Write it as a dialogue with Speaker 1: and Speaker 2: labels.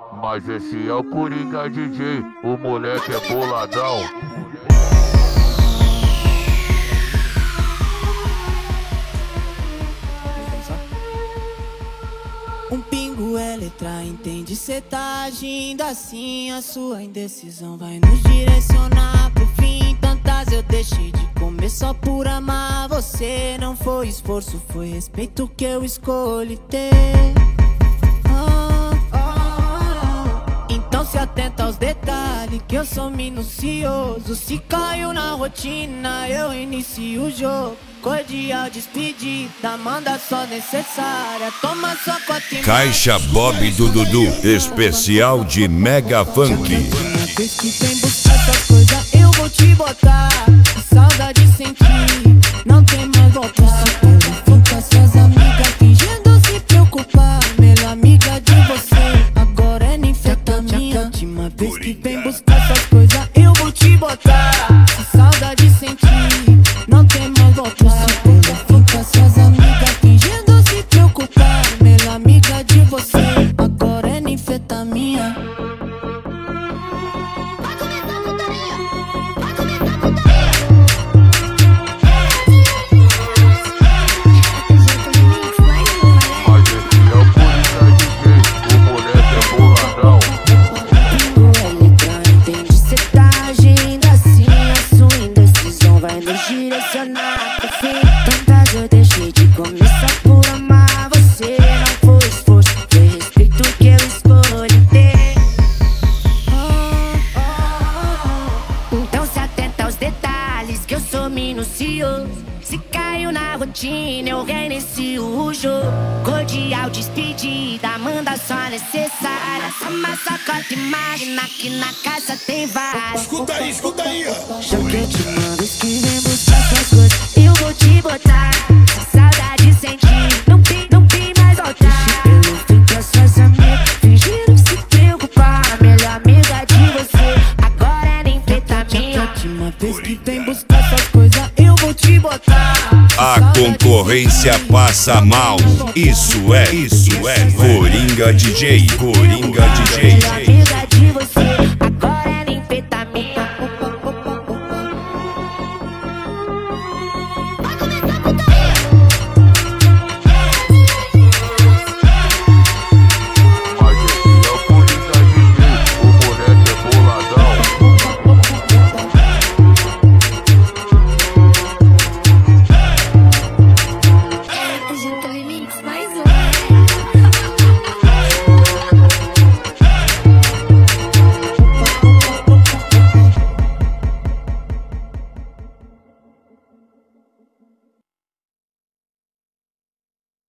Speaker 1: Mas esse é o Coringa DJ, o moleque é boladão.
Speaker 2: Um pingo é letra, entende? Cê tá agindo assim, a sua indecisão vai nos direcionar pro fim. Tantas eu deixei de comer só por amar você. Não foi esforço, foi respeito que eu escolhi ter. Então se atenta aos detalhes, que eu sou minucioso. Se caiu na rotina, eu inicio o jogo. Cordial despedida, manda só necessária. Toma só cota e
Speaker 3: Caixa Bob do Dudu, especial de Mega Funk.
Speaker 2: vez que vem buscar essas coisas, eu vou te botar. Que saudade sentir, não tem mais volta. Pelo fim com as suas amigas, fingindo se preocupar. Melhor amiga de você, agora é ninfetamina. Última vez que vem buscar essas coisas, eu vou te botar. Que saudade sentir, não tem mais volta. Pelo fim com as suas amigas, fingindo se preocupar. Melhor amiga de você, agora é ninfetamina.
Speaker 4: Direcionar pro fim. Tantas eu deixei de começar por amar você. Não foi esforço, foi respeito que eu escolhi ter. Então se atenta aos detalhes, que eu sou minucioso. Se caiu na rotina, eu reinicio o jogo. Cordial despedida, manda só necessária. Toma sacota e imagina que na casa tem várias.
Speaker 5: Escuta aí, ó.
Speaker 4: Já que eu te mando, que vem buscar suas coisas, eu vou te botar. Se saudade sentir, não tem mais voltar. Pelo fim que as suas amigas fingiram se preocupar. Melhor amiga de você, agora é nem feita minha.
Speaker 2: Última vez que vem buscar suas coisas, eu vou te botar.
Speaker 3: A concorrência passa mal. Isso é Coringa DJ.